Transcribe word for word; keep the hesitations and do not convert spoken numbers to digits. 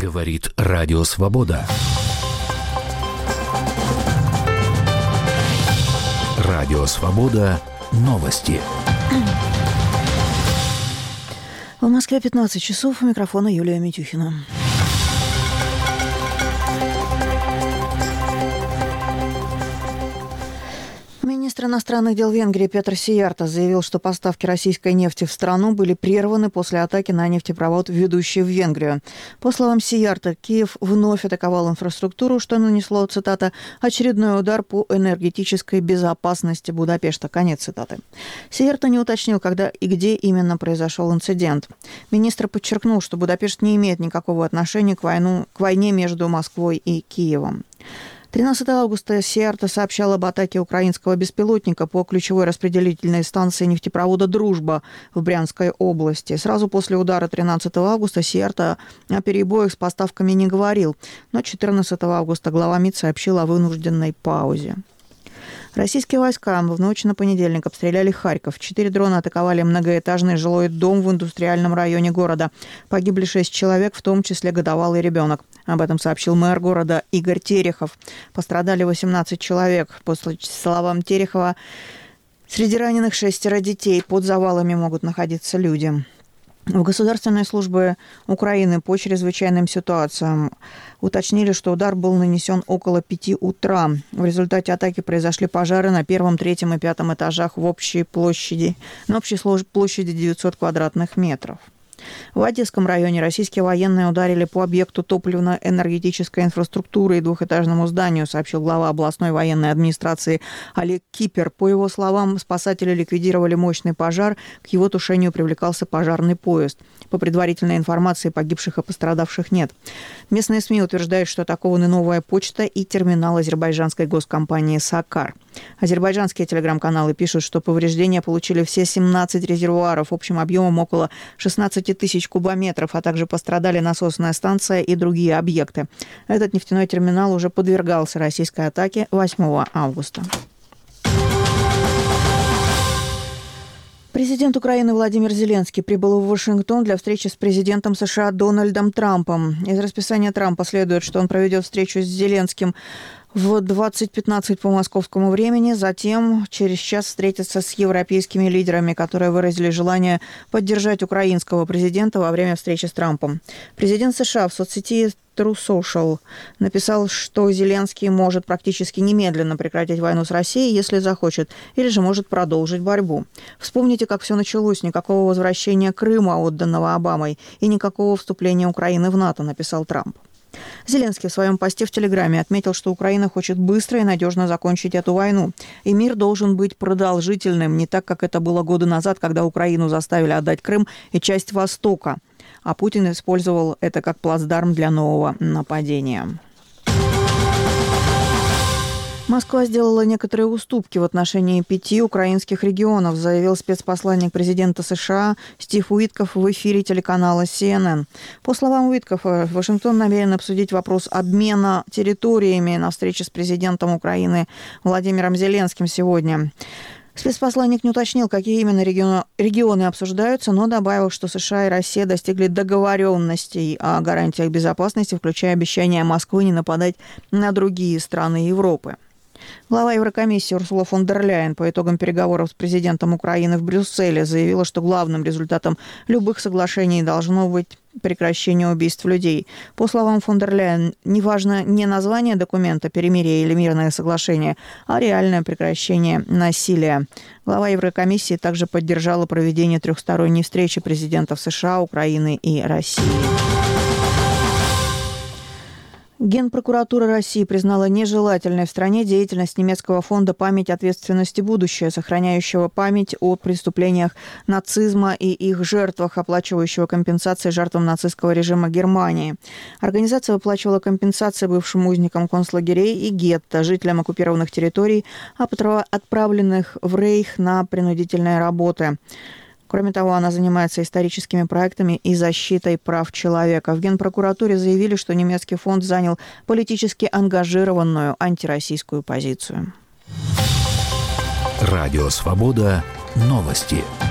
Говорит Радио Свобода. Радио Свобода. Новости. В Москве пятнадцать часов. У микрофона Юлия Митюхина. Министр иностранных дел Венгрии Петр Сиярто заявил, что поставки российской нефти в страну были прерваны после атаки на нефтепровод, ведущий в Венгрию. По словам Сиярто, Киев вновь атаковал инфраструктуру, что нанесло, цитата, «очередной удар по энергетической безопасности Будапешта». Конец цитаты. Сиярто не уточнил, когда и где именно произошел инцидент. Министр подчеркнул, что Будапешт не имеет никакого отношения к, войну, к войне между Москвой и Киевом. тринадцатого августа Сиярто сообщал об атаке украинского беспилотника по ключевой распределительной станции нефтепровода «Дружба» в Брянской области. Сразу после удара тринадцатого августа Сиярто о перебоях с поставками не говорил, но четырнадцатого августа глава МИД сообщил о вынужденной паузе. Российские войска в ночь на понедельник обстреляли Харьков. Четыре дрона атаковали многоэтажный жилой дом в индустриальном районе города. Погибли шесть человек, в том числе годовалый ребенок. Об этом сообщил мэр города Игорь Терехов. Пострадали восемнадцать человек. По словам Терехова, среди раненых шестеро детей. Под завалами могут находиться люди. В Государственной службе Украины по чрезвычайным ситуациям уточнили, что удар был нанесен около пяти утра. В результате атаки произошли пожары на первом, третьем и пятом этажах в общей площади, на общей площади девятьсот квадратных метров. В Одесском районе российские военные ударили по объекту топливно-энергетической инфраструктуры и двухэтажному зданию, сообщил глава областной военной администрации Олег Кипер. По его словам, спасатели ликвидировали мощный пожар, к его тушению привлекался пожарный поезд. По предварительной информации, погибших и пострадавших нет. Местные СМИ утверждают, что атакованы новая почта и терминал азербайджанской госкомпании «Сакар». Азербайджанские телеграм-каналы пишут, что повреждения получили все семнадцать резервуаров общим объемом около шестнадцать тысяч кубометров, а также пострадали насосная станция и другие объекты. Этот нефтяной терминал уже подвергался российской атаке восьмого августа. Президент Украины Владимир Зеленский прибыл в Вашингтон для встречи с президентом США Дональдом Трампом. Из расписания Трампа следует, что он проведет встречу с Зеленским в двадцать пятнадцать по московскому времени, затем через час встретиться с европейскими лидерами, которые выразили желание поддержать украинского президента во время встречи с Трампом. Президент США в соцсети True Social написал, что Зеленский может практически немедленно прекратить войну с Россией, если захочет, или же может продолжить борьбу. Вспомните, как все началось. Никакого возвращения Крыма, отданного Обамой, и никакого вступления Украины в НАТО, написал Трамп. Зеленский в своем посте в Телеграме отметил, что Украина хочет быстро и надежно закончить эту войну. И мир должен быть продолжительным, не так, как это было годы назад, когда Украину заставили отдать Крым и часть Востока. А Путин использовал это как плацдарм для нового нападения. Москва сделала некоторые уступки в отношении пяти украинских регионов, заявил спецпосланник президента США Стив Уитков в эфире телеканала си эн эн. По словам Уиткова, Вашингтон намерен обсудить вопрос обмена территориями на встрече с президентом Украины Владимиром Зеленским сегодня. Спецпосланник не уточнил, какие именно регионы, регионы обсуждаются, но добавил, что США и Россия достигли договоренностей о гарантиях безопасности, включая обещание Москвы не нападать на другие страны Европы. Глава Еврокомиссии Урсула фон дер Ляйен по итогам переговоров с президентом Украины в Брюсселе заявила, что главным результатом любых соглашений должно быть прекращение убийств людей. По словам фон дер Ляйен, неважно не название документа «Перемирие» или «Мирное соглашение», а реальное прекращение насилия. Глава Еврокомиссии также поддержала проведение трехсторонней встречи президентов США, Украины и России. Генпрокуратура России признала нежелательной в стране деятельность немецкого фонда «Память, ответственность и будущее», сохраняющего память о преступлениях нацизма и их жертвах, оплачивающего компенсации жертвам нацистского режима Германии. Организация выплачивала компенсации бывшим узникам концлагерей и гетто, жителям оккупированных территорий, отправленных в Рейх на принудительные работы. Кроме того, она занимается историческими проектами и защитой прав человека. В Генпрокуратуре заявили, что немецкий фонд занял политически ангажированную антироссийскую позицию. Радио «Свобода». Новости.